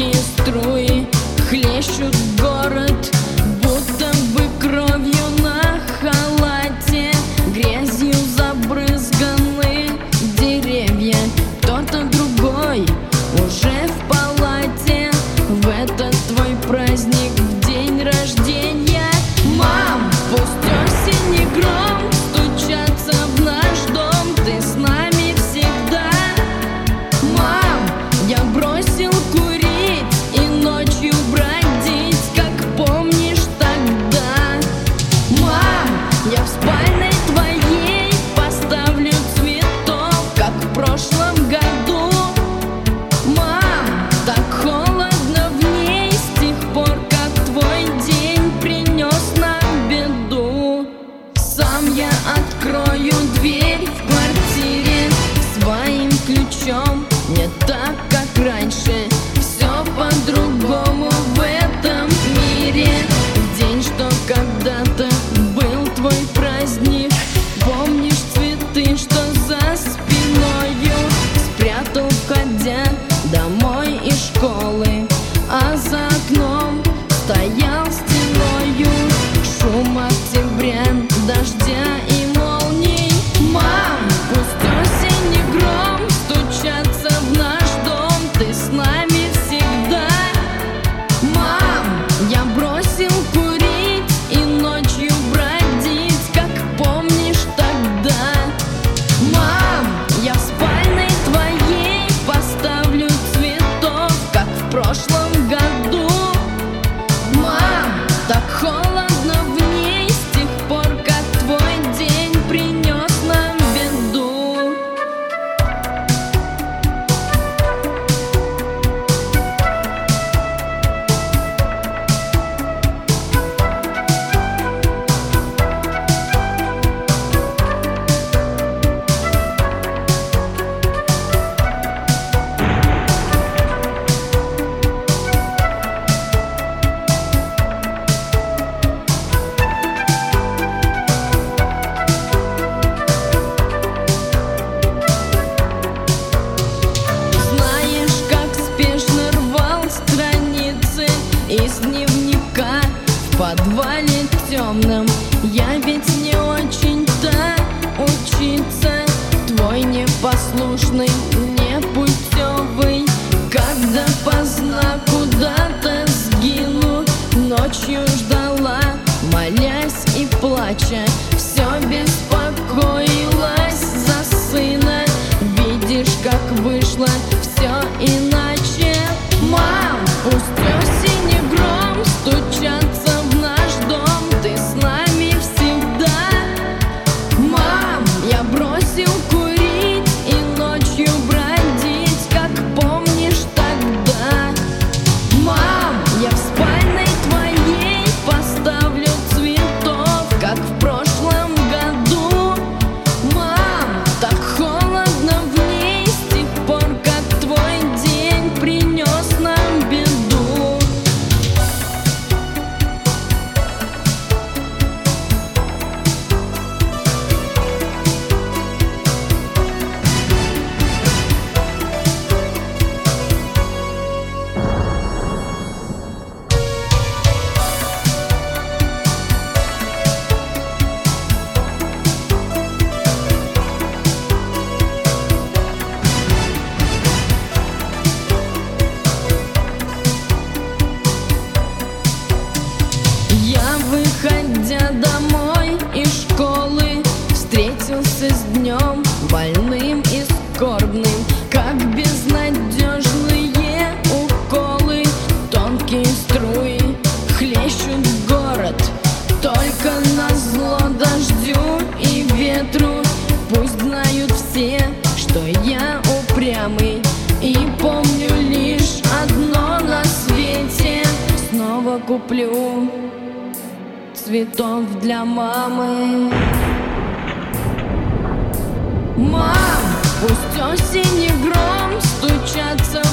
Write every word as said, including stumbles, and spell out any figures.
Тонкие струи хлещут город, будто бы кровью на халате. Грязью забрызганы деревья, кто-то другой уже в палате. В этот твой праздник, в день рождения, мам, пусть осень и гром стучатся в наш дом, ты с нами всегда. Мам, я бросил курить и ночью бродить, как помнишь тогда. Мам, я в спальне твоей поставлю цветов, как в прошлом году. Мам, так холодно в ней с тех пор, как твой день принес нам беду. Сам я открою дверь в квартире своим ключом, не так, как раньше, все по-другому в этом мире. В день, что когда-то был твой праздник, помнишь цветы, что за спиною спрятал, входя домой из школы, а за окном стоял стеною шум октября, дождя и молний. Мам, пусть осень и гром стучатся в наш дом, ты с нами всегда. Мам, я бросил курить и ночью бродить, как помнишь тогда. Мам, я в спальне твоей поставлю цветов, как в прошлом году. Мам, так холодно в ней с тех пор, как твой день принес нам беду. Знаешь, как спешно рвал страницы из дневника в подвале темном. Я ведь не очень-то учиться, твой непослушный, непутевый, когда поздно куда-то сгину. Ночью ждала, молясь и плача, все беспокоилась за сына. Видишь, как вышло все иначе. Мам, пусть осень и гром стучатся в наш дом, ты с нами всегда. Мам, я бросил курить и ночью бродить, как помнишь тогда. Мам, я в спальне твоей поставлю цветов, как в прошлом году. Мам, так холодно в ней с тех пор, как твой день принес нам беду. Я, выходя домой из школы, встретился с днем больным и скорбным, как безнадежные уколы. Тонкие струи хлещут в город, только назло дождю и ветру. Пусть знают все, что я упрямый и помню лишь одно на свете: снова куплю цветов для мамы. Мам, пусть осень и гром стучатся